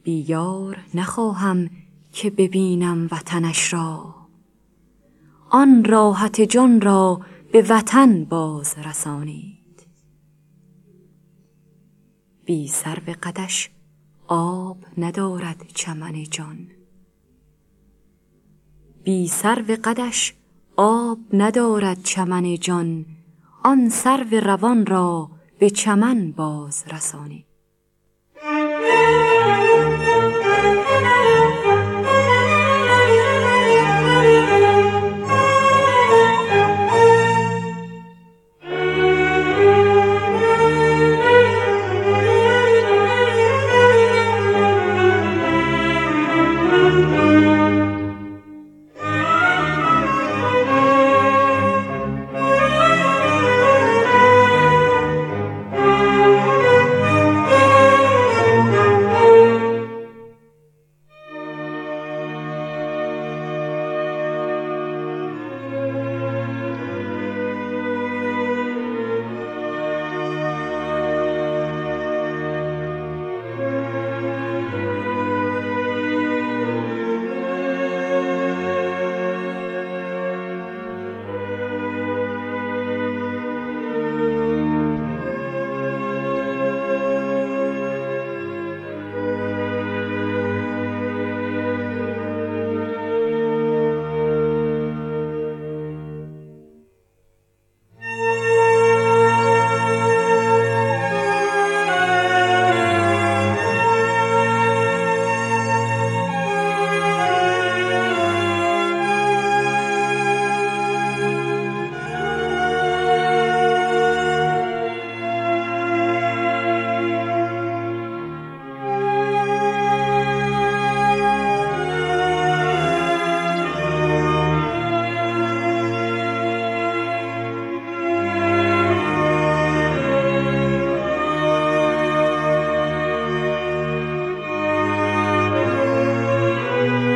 بی یار نخواهم که ببینم وطنش را، آن راحت جان را به وطن باز رسانید. بی سرو قدش آب ندارد چمن جان، بی سرو قدش آب ندارد چمن جان، آن سرو روان را به چمن باز رسانید.